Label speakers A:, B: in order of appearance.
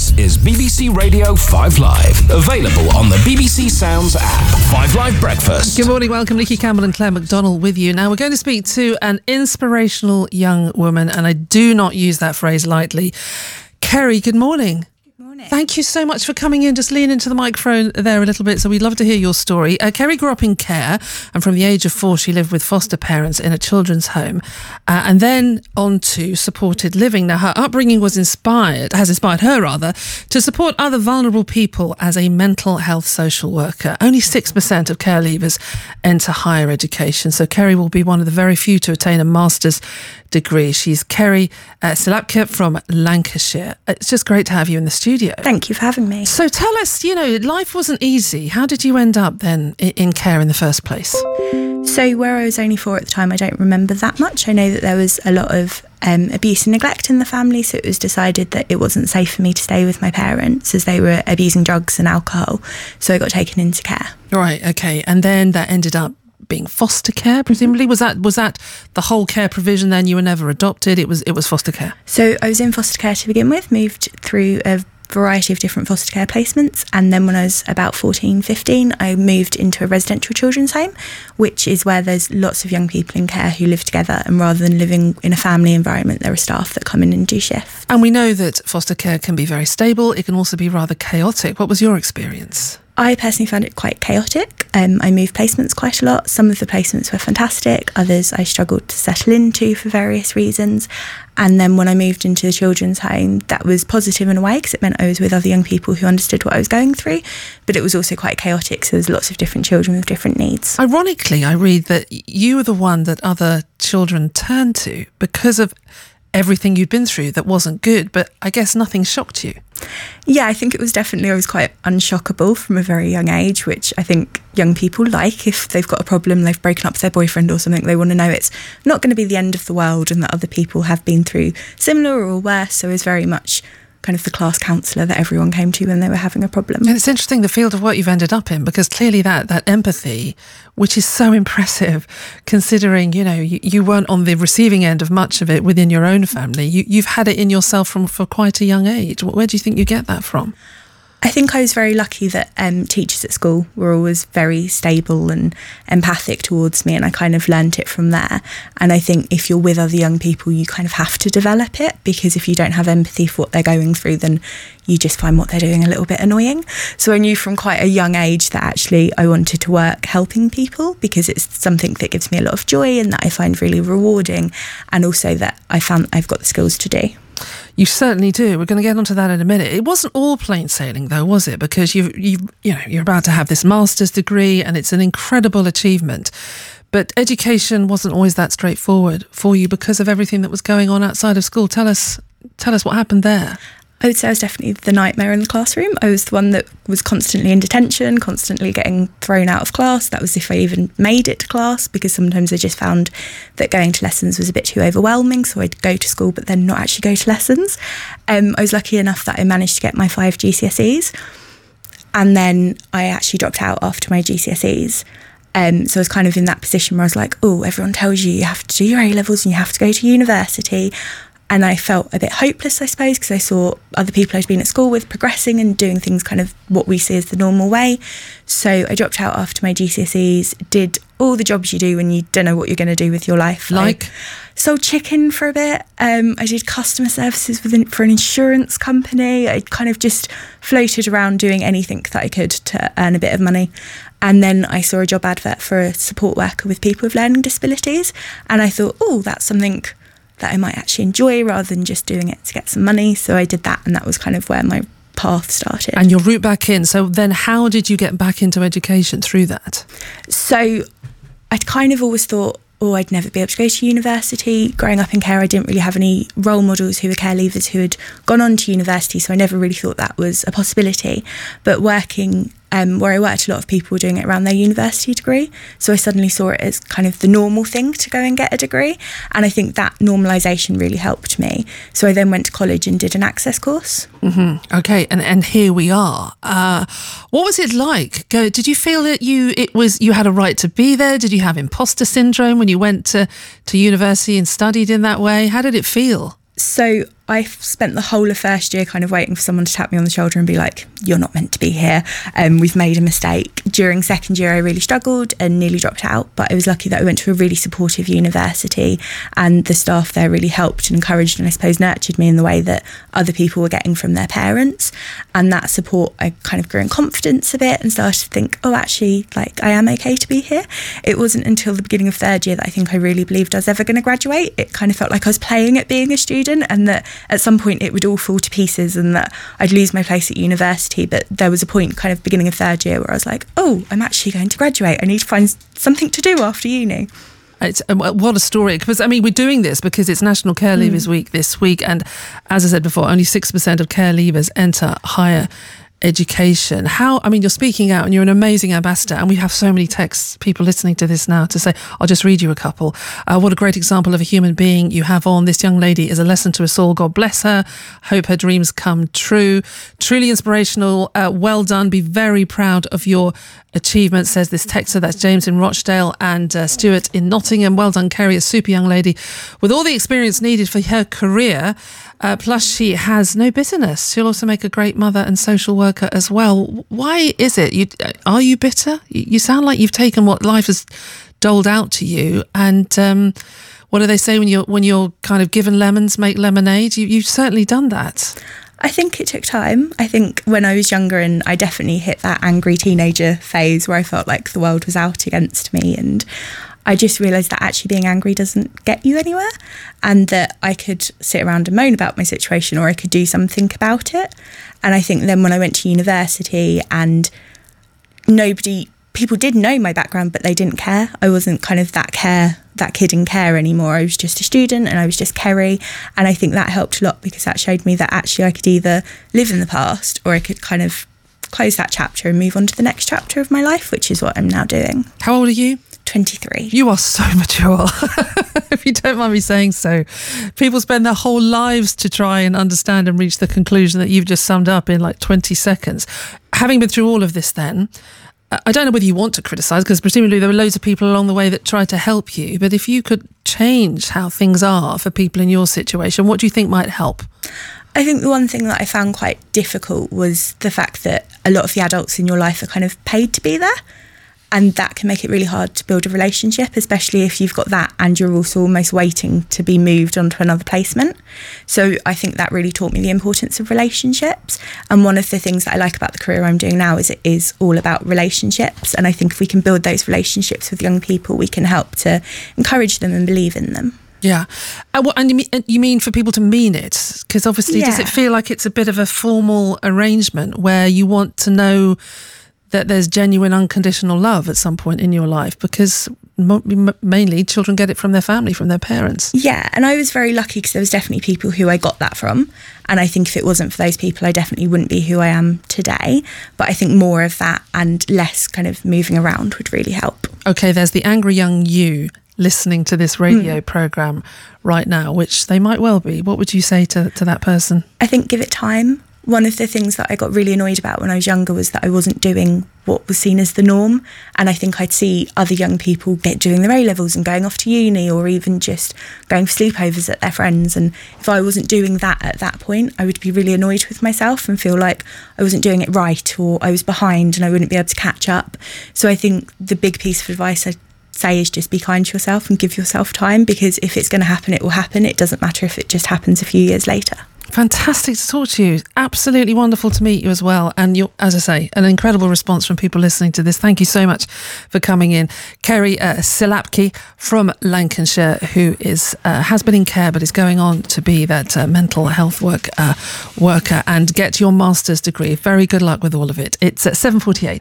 A: This is BBC Radio 5 Live, available on the BBC Sounds app. 5 Live Breakfast.
B: Good morning, welcome. Nikki Campbell and Claire McDonald with you. Now we're going to speak to an inspirational young woman, and I do not use that phrase lightly. Kerry, good morning. Thank you so much for coming in. Just lean into the microphone there a little bit. So we'd love to hear your story. Kerry grew up in care, and from the age of 4, she lived with foster parents in a children's home, and then on to supported living. Now, her upbringing has inspired her to support other vulnerable people as a mental health social worker. Only 6% of care leavers enter higher education. So Kerry will be one of the very few to attain a master's degree. She's Kerry Silapka from Lancashire. It's just great to have you in the studio.
C: Thank you for having me.
B: So tell us, life wasn't easy. How did you end up then in care in the first place?
C: So where I was only 4 at the time, I don't remember that much. I know that there was a lot of abuse and neglect in the family, so it was decided that it wasn't safe for me to stay with my parents as they were abusing drugs and alcohol. So I got taken into care.
B: Right, okay. And then that ended up being foster care, presumably. Was that the whole care provision then? You were never adopted, it was foster care?
C: So I was in foster care to begin with, moved through a variety of different foster care placements, and then when I was about 14, 15, I moved into a residential children's home, which is where there's lots of young people in care who live together, and rather than living in a family environment, there are staff that come in and do shifts.
B: And we know that foster care can be very stable. It can also be rather chaotic. What was your experience?
C: I personally found it quite chaotic. I moved placements quite a lot. Some of the placements were fantastic. Others I struggled to settle into for various reasons. And then when I moved into the children's home, that was positive in a way because it meant I was with other young people who understood what I was going through. But it was also quite chaotic, so there's lots of different children with different needs.
B: Ironically, I read that you were the one that other children turned to because of everything you'd been through that wasn't good, but I guess nothing shocked you.
C: Yeah, I think it was definitely, I was quite unshockable from a very young age, which I think young people like. If they've got a problem, they've broken up with their boyfriend or something, they want to know it's not going to be the end of the world and that other people have been through similar or worse. So it was very much kind of the class counsellor that everyone came to when they were having a problem.
B: And it's interesting the field of work you've ended up in, because clearly that empathy, which is so impressive, considering, you weren't on the receiving end of much of it within your own family. You've had it in yourself for quite a young age. Where do you think you get that from?
C: I think I was very lucky that teachers at school were always very stable and empathic towards me, and I kind of learnt it from there. And I think if you're with other young people, you kind of have to develop it, because if you don't have empathy for what they're going through, then you just find what they're doing a little bit annoying. So I knew from quite a young age that actually I wanted to work helping people, because it's something that gives me a lot of joy and that I find really rewarding, and also that I found I've got the skills to do.
B: You certainly do. We're going to get onto that in a minute. It wasn't all plain sailing, though, was it? Because you're about to have this master's degree, and it's an incredible achievement. But education wasn't always that straightforward for you because of everything that was going on outside of school. Tell us what happened there.
C: I would say I was definitely the nightmare in the classroom. I was the one that was constantly in detention, constantly getting thrown out of class. That was if I even made it to class, because sometimes I just found that going to lessons was a bit too overwhelming, so I'd go to school but then not actually go to lessons. I was lucky enough that I managed to get my 5 GCSEs, and then I actually dropped out after my GCSEs. So I was kind of in that position where I was like, everyone tells you have to do your A-levels and you have to go to university. And I felt a bit hopeless, I suppose, because I saw other people I'd been at school with progressing and doing things kind of what we see as the normal way. So I dropped out after my GCSEs, did all the jobs you do when you don't know what you're going to do with your life.
B: Like?
C: Sold chicken for a bit. I did customer services for an insurance company. I kind of just floated around doing anything that I could to earn a bit of money. And then I saw a job advert for a support worker with people with learning disabilities. And I thought, that's something that I might actually enjoy rather than just doing it to get some money. So I did that, and that was kind of where my path started.
B: And your route back in. So then how did you get back into education through that?
C: So I'd kind of always thought, I'd never be able to go to university. Growing up in care, I didn't really have any role models who were care leavers who had gone on to university, so I never really thought that was a possibility. But working where I worked, a lot of people were doing it around their university degree, so I suddenly saw it as kind of the normal thing to go and get a degree, and I think that normalisation really helped me. So I then went to college and did an access course.
B: Mm-hmm. Okay, and here we are. What was it like? Did you feel that you had a right to be there? Did you have imposter syndrome when you went to university and studied in that way? How did it feel?
C: So I spent the whole of first year kind of waiting for someone to tap me on the shoulder and be like, you're not meant to be here. We've made a mistake. During second year, I really struggled and nearly dropped out, but I was lucky that I went to a really supportive university, and the staff there really helped and encouraged and I suppose nurtured me in the way that other people were getting from their parents. And that support, I kind of grew in confidence a bit and started to think, oh, actually, like, I am okay to be here. It wasn't until the beginning of third year that I think I really believed I was ever going to graduate. It kind of felt like I was playing at being a student, and that at some point it would all fall to pieces and that I'd lose my place at university. But there was a point kind of beginning of third year where I was like, oh, I'm actually going to graduate. I need to find something to do after uni.
B: It's, what a story. Because, I mean, we're doing this because it's National Care Leavers Week this week. And as I said before, only 6% of care leavers enter higher education. How, I mean, you're speaking out and you're an amazing ambassador, and we have so many texts, people listening to this now, to say, I'll just read you a couple. What a great example of a human being you have on. This young lady is a lesson to us all. God bless her. Hope her dreams come true. Truly inspirational. Well done. Be very proud of your achievement, says this texter. That's James in Rochdale and Stuart in Nottingham. Well done, Kerry, a super young lady with all the experience needed for her career. Plus she has no bitterness. She'll also make a great mother and social worker as well. Why is it? Are you bitter? You sound like you've taken what life has doled out to you, and what do they say when you're kind of given lemons, make lemonade? You've certainly done that.
C: I think it took time. I think when I was younger, and I definitely hit that angry teenager phase where I felt like the world was out against me, and I just realised that actually being angry doesn't get you anywhere, and that I could sit around and moan about my situation, or I could do something about it. And I think then when I went to university, and people did know my background, but they didn't care. I wasn't kind of that kid in care anymore. I was just a student and I was just Kerry. And I think that helped a lot, because that showed me that actually I could either live in the past, or I could kind of close that chapter and move on to the next chapter of my life, which is what I'm now doing.
B: How old are you?
C: 23.
B: You are so mature, if you don't mind me saying so. People spend their whole lives to try and understand and reach the conclusion that you've just summed up in like 20 seconds. Having been through all of this then, I don't know whether you want to criticise, because presumably there were loads of people along the way that tried to help you, but if you could change how things are for people in your situation, what do you think might help?
C: I think the one thing that I found quite difficult was the fact that a lot of the adults in your life are kind of paid to be there. And that can make it really hard to build a relationship, especially if you've got that and you're also almost waiting to be moved onto another placement. So I think that really taught me the importance of relationships. And one of the things that I like about the career I'm doing now is it is all about relationships. And I think if we can build those relationships with young people, we can help to encourage them and believe in them.
B: Yeah. And you mean for people to mean it? Because obviously, does it feel like it's a bit of a formal arrangement where you want to know that there's genuine unconditional love at some point in your life? Because mainly children get it from their family, from their parents. Yeah,
C: and I was very lucky because there was definitely people who I got that from. And I think if it wasn't for those people, I definitely wouldn't be who I am today. But I think more of that and less kind of moving around would really help.
B: Okay, there's the angry young you listening to this radio programme right now, which they might well be. What would you say to that person?
C: I think give it time. One of the things that I got really annoyed about when I was younger was that I wasn't doing what was seen as the norm. And I think I'd see other young people doing their A-levels and going off to uni, or even just going for sleepovers at their friends. And if I wasn't doing that at that point, I would be really annoyed with myself and feel like I wasn't doing it right, or I was behind and I wouldn't be able to catch up. So I think the big piece of advice I'd say is just be kind to yourself and give yourself time, because if it's going to happen, it will happen. It doesn't matter if it just happens a few years later.
B: Fantastic to talk to you. Absolutely wonderful to meet you as well. And you're, as I say, an incredible response from people listening to this. Thank you so much for coming in. Kerry Silapke from Lancashire, who has been in care but is going on to be that mental health worker and get your master's degree. Very good luck with all of it. It's at 7:48.